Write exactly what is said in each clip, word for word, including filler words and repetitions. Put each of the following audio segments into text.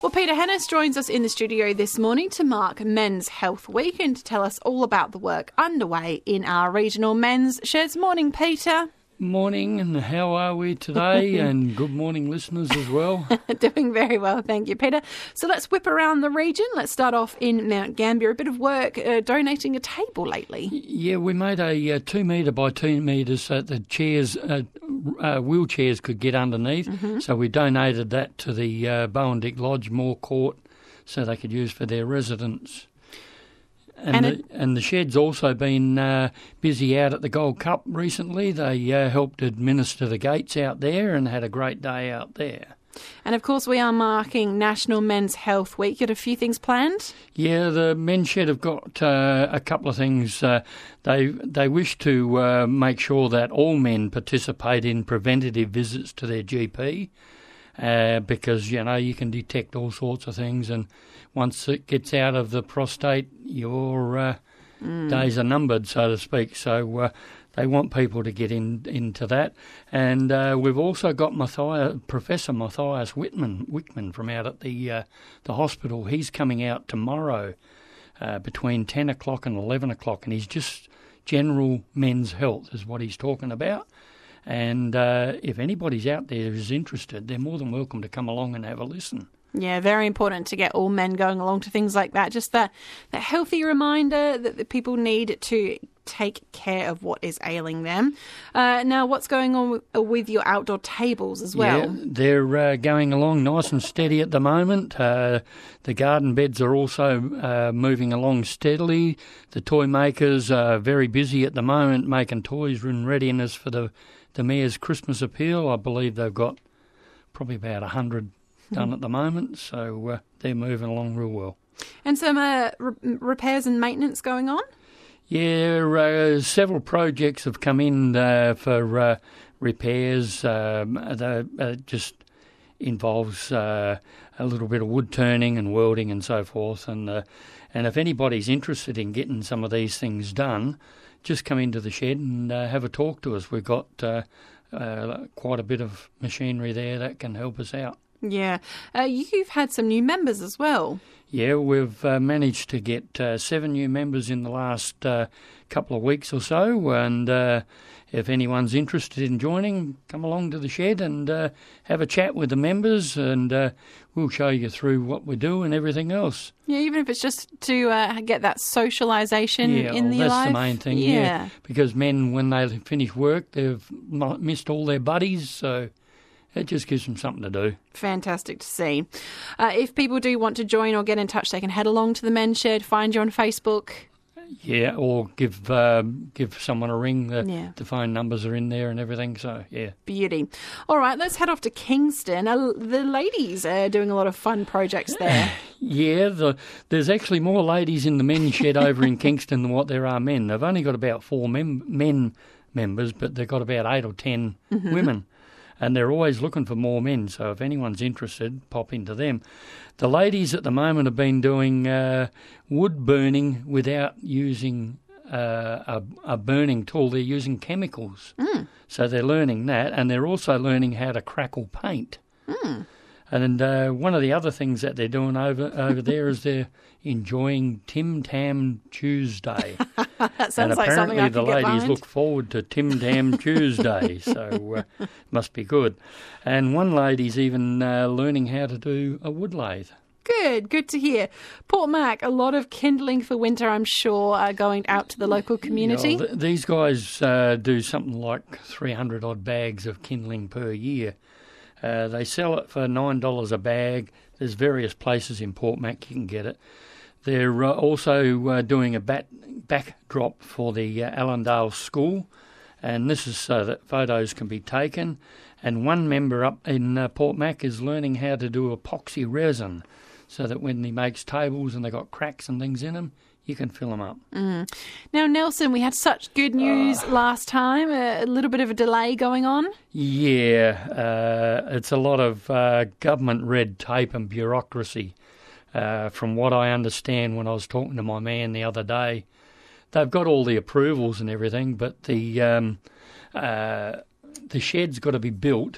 Well, Peter Hennis joins us in the studio this morning to mark Men's Health Week and to tell us all about the work underway in our regional men's sheds. Morning, Peter. Morning, and how are we today? And good morning, listeners, as well. Doing very well, thank you, Peter. So let's whip around the region. Let's start off in Mount Gambier. A bit of work uh, donating a table lately. Yeah, we made a uh, two metre by two metres so that the chairs, uh, uh, wheelchairs could get underneath. Mm-hmm. So we donated that to the uh, Bowendick Lodge Moore Court so they could use for their residents. And, and, the, it, and the shed's also been uh, busy out at the Gold Cup recently. They uh, helped administer the gates out there and had a great day out there. And, of course, we are marking National Men's Health Week. You got a few things planned? Yeah, the men's shed have got uh, a couple of things. Uh, they they wish to uh, make sure that all men participate in preventative visits to their G P uh, because, you know, you can detect all sorts of things, and once it gets out of the prostate, your uh, mm. days are numbered, so to speak. So uh, they want people to get in into that. And uh, we've also got Matthias, Professor Matthias Whitman, Wickman from out at the uh, the hospital. He's coming out tomorrow uh, between ten o'clock and eleven o'clock, and he's just general men's health is what he's talking about. And uh, if anybody's out there who's interested, they're more than welcome to come along and have a listen. Yeah, very important to get all men going along to things like that. Just that, that healthy reminder that the people need to take care of what is ailing them. Uh, now, what's going on with, with your outdoor tables as well? Yeah, they're uh, going along nice and steady at the moment. Uh, the garden beds are also uh, moving along steadily. The toy makers are very busy at the moment making toys in readiness for the, the Mayor's Christmas appeal. I believe they've got probably about one hundred done at the moment, so uh, they're moving along real well. And some uh, re- repairs and maintenance going on? Yeah, uh, several projects have come in uh, for uh, repairs. Um, that uh, just involves uh, a little bit of wood turning and welding and so forth. And uh, and if anybody's interested in getting some of these things done, just come into the shed and uh, have a talk to us. We've got uh, uh, quite a bit of machinery there that can help us out. Yeah. Uh, you've had some new members as well. Yeah, we've uh, managed to get uh, seven new members in the last uh, couple of weeks or so, and uh, if anyone's interested in joining, come along to the shed and uh, have a chat with the members, and uh, we'll show you through what we do and everything else. Yeah, even if it's just to uh, get that socialisation yeah, in well, their that's life. the main thing, yeah. yeah, because men, when they finish work, they've missed all their buddies, so it just gives them something to do. Fantastic to see. Uh, if people do want to join or get in touch, they can head along to the Men's Shed, find you on Facebook. Yeah, or give uh, give someone a ring. The, yeah. the phone numbers are in there and everything, so yeah. Beauty. All right, let's head off to Kingston. Uh, the ladies are doing a lot of fun projects there. Yeah, the, there's actually more ladies in the men's shed over in Kingston than what there are men. They've only got about four mem- men members, but they've got about eight or ten mm-hmm. women. And they're always looking for more men, so if anyone's interested, pop into them. The ladies at the moment have been doing uh, wood burning without using uh, a, a burning tool. They're using chemicals. Mm. So they're learning that, and they're also learning how to crackle paint. Mm. And uh, one of the other things that they're doing over over there is they're enjoying Tim Tam Tuesday. That sounds and like something I apparently the could get ladies behind. look forward to Tim Tam Tuesday, so uh, must be good. And one lady's even uh, learning how to do a wood lathe. Good, good to hear. Port Mac, a lot of kindling for winter, I'm sure, are going out to the local community. You know, th- these guys uh, do something like three hundred odd bags of kindling per year. Uh, they sell it for nine dollars a bag. There's various places in Port Mac you can get it. They're uh, also uh, doing a bat- backdrop for the uh, Allendale School, and this is so that photos can be taken. And one member up in uh, Port Mac is learning how to do epoxy resin, so that when he makes tables and they've got cracks and things in them, you can fill them up. Mm. Now, Nelson, we had such good news uh, last time, a, a little bit of a delay going on. Yeah, uh, it's a lot of uh, government red tape and bureaucracy. Uh, from what I understand when I was talking to my man the other day, they've got all the approvals and everything, but the um, uh, the shed's got to be built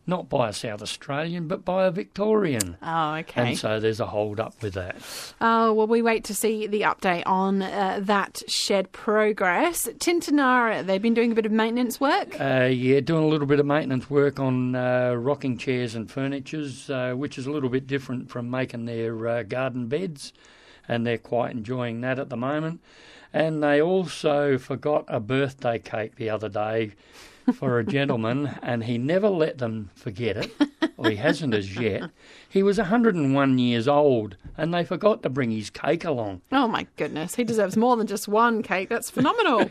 not by a South Australian, but by a Victorian. Oh, okay. And so there's a hold up with that. Oh, well, we wait to see the update on uh, that shed progress. Tintinara, they've been doing a bit of maintenance work? Uh, yeah, doing a little bit of maintenance work on uh, rocking chairs and furnitures, uh, which is a little bit different from making their uh, garden beds, and they're quite enjoying that at the moment. And they also forgot a birthday cake the other day for a gentleman, and he never let them forget it, or he hasn't as yet. He was one hundred and one years old, and they forgot to bring his cake along. Oh, my goodness. He deserves more than just one cake. That's phenomenal.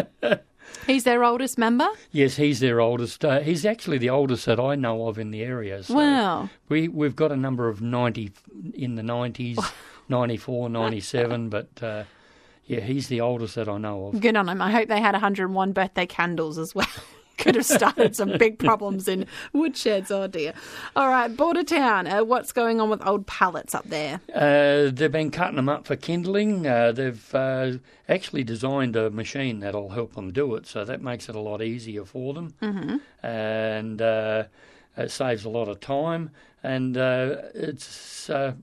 He's their oldest member? Yes, he's their oldest. Uh, he's actually the oldest that I know of in the area. So wow. We, we've got a number of ninety in the nineties, ninety-four, ninety-seven, but... Uh, yeah, he's the oldest that I know of. Good on him. I hope they had one hundred and one birthday candles as well. Could have started some big problems in woodsheds. Oh, dear. All right, Bordertown, uh, what's going on with old pallets up there? Uh, they've been cutting them up for kindling. Uh, they've uh, actually designed a machine that'll help them do it, so that makes it a lot easier for them. Mm-hmm. And uh, it saves a lot of time. And uh, it's uh,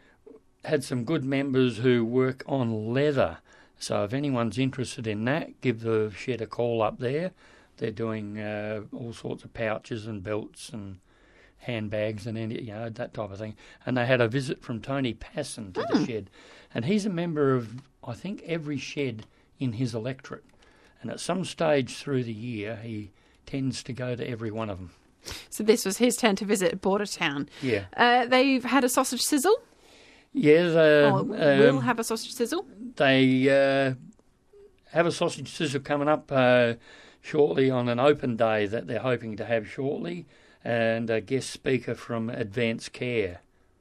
had some good members who work on leather. So if anyone's interested in that, give the shed a call up there. They're doing uh, all sorts of pouches and belts and handbags and any, you know, that type of thing. And they had a visit from Tony Passon to mm. the shed. And he's a member of, I think, every shed in his electorate. And at some stage through the year, he tends to go to every one of them. So this was his turn to visit Bordertown. Yeah. Uh, they've had a sausage sizzle? Yeah. They, oh, we'll um, have a sausage sizzle? They uh, have a sausage sizzle coming up uh, shortly on an open day that they're hoping to have shortly, and a guest speaker from Advanced Care.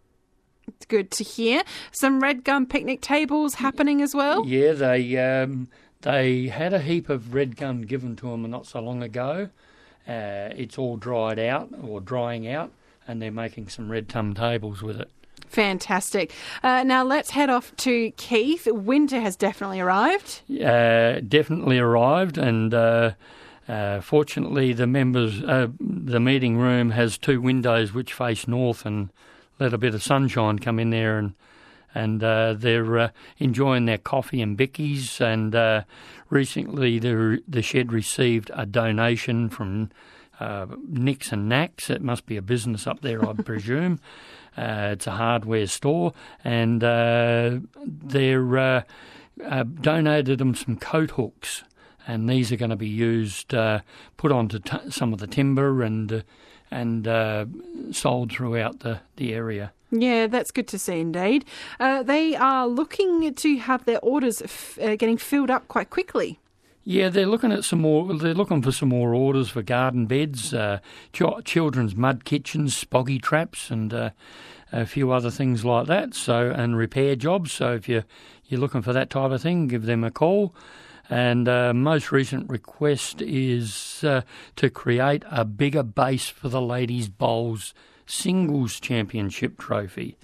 It's good to hear. Some red gum picnic tables happening as well? Yeah, they um, they had a heap of red gum given to them not so long ago. Uh, it's all dried out or drying out, and they're making some red gum tables with it. Fantastic. Uh, now let's head off to Keith. Winter has definitely arrived. Uh, definitely arrived, and uh, uh, fortunately the members, uh, the meeting room has two windows which face north and let a bit of sunshine come in there, and and uh, they're uh, enjoying their coffee and bickies. And uh, recently the the shed received a donation from uh, Nicks and Knacks. It must be a business up there, I presume. Uh, it's a hardware store, and uh, they're uh, uh, donated them some coat hooks, and these are going to be used, uh, put onto t- some of the timber, and uh, and uh, sold throughout the, the area. Yeah, that's good to see indeed. Uh, they are looking to have their orders f- uh, getting filled up quite quickly. Yeah, they're looking at some more. They're looking for some more orders for garden beds, uh, ch- children's mud kitchens, spoggy traps, and uh, a few other things like that. So, and repair jobs. So, if you're you're looking for that type of thing, give them a call. And uh, most recent request is uh, to create a bigger base for the Ladies Bowls Singles Championship trophy,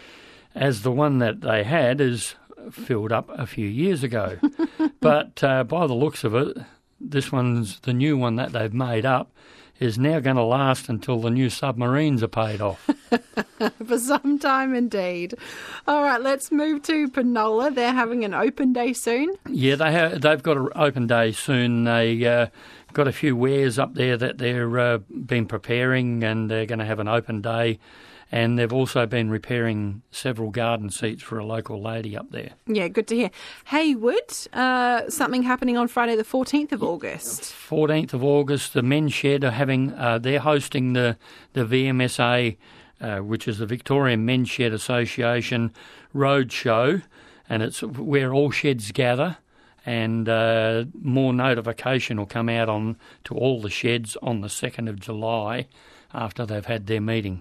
as the one that they had is filled up a few years ago. But uh, by the looks of it, this one's the new one that they've made up is now going to last until the new submarines are paid off. For some time indeed. All right, let's move to Penola. They're having an open day soon. Yeah, they have, they've got an open day soon. They uh, got a few wares up there that they've uh, been preparing, and they're going to have an open day. And they've also been repairing several garden seats for a local lady up there. Yeah, good to hear. Haywood, uh, something happening on Friday the fourteenth of August. fourteenth of August, the Men's Shed are having, uh, they're hosting the, the V M S A, uh, which is the Victorian Men's Shed Association Road Show, and it's where all sheds gather. And uh, more notification will come out on to all the sheds on the second of July after they've had their meeting.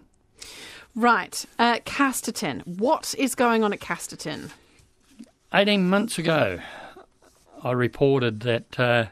Right, uh, Casterton. What is going on at Casterton? eighteen months ago, I reported that uh,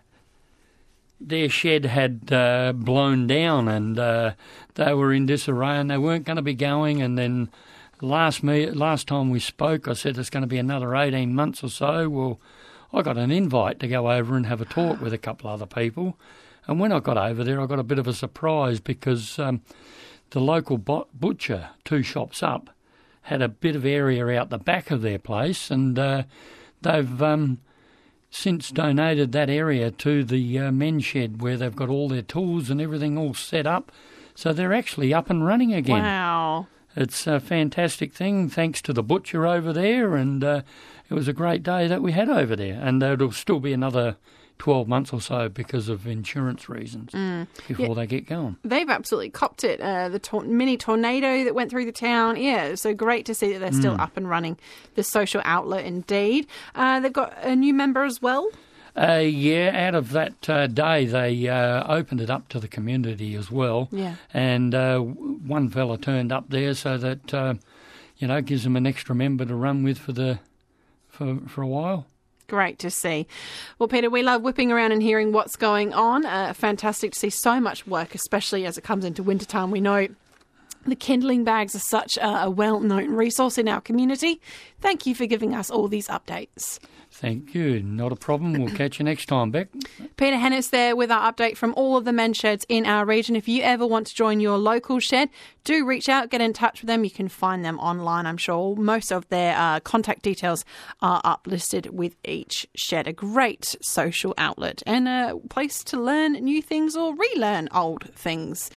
their shed had uh, blown down, and uh, they were in disarray and they weren't going to be going. And then last me last time we spoke, I said it's going to be another eighteen months or so. Well, I got an invite to go over and have a talk with a couple of other people. And when I got over there, I got a bit of a surprise because um, the local bo- butcher, two shops up, had a bit of area out the back of their place, and uh, they've um, since donated that area to the uh, men's shed where they've got all their tools and everything all set up. So they're actually up and running again. Wow. It's a fantastic thing, thanks to the butcher over there, and uh, it was a great day that we had over there. And it'll still be another twelve months or so because of insurance reasons mm. before yeah. they get going. They've absolutely copped it. Uh, the tor- mini tornado that went through the town, yeah, so great to see that they're still mm. up and running. The social outlet, indeed. Uh, they've got a new member as well. Uh, yeah, out of that uh, day, they uh, opened it up to the community as well. Yeah. And uh, one fella turned up there, so that uh, you know gives them an extra member to run with for the for for a while. Great to see. Well, Peter, we love whipping around and hearing what's going on. Uh, fantastic to see so much work, especially as it comes into wintertime. We know the kindling bags are such a, a well-known resource in our community. Thank you for giving us all these updates. Thank you. Not a problem. We'll catch you next time, Beck. Peter Hennis there with our update from all of the men's sheds in our region. If you ever want to join your local shed, do reach out, get in touch with them. You can find them online, I'm sure. Most of their uh, contact details are uplisted with each shed. A great social outlet and a place to learn new things or relearn old things.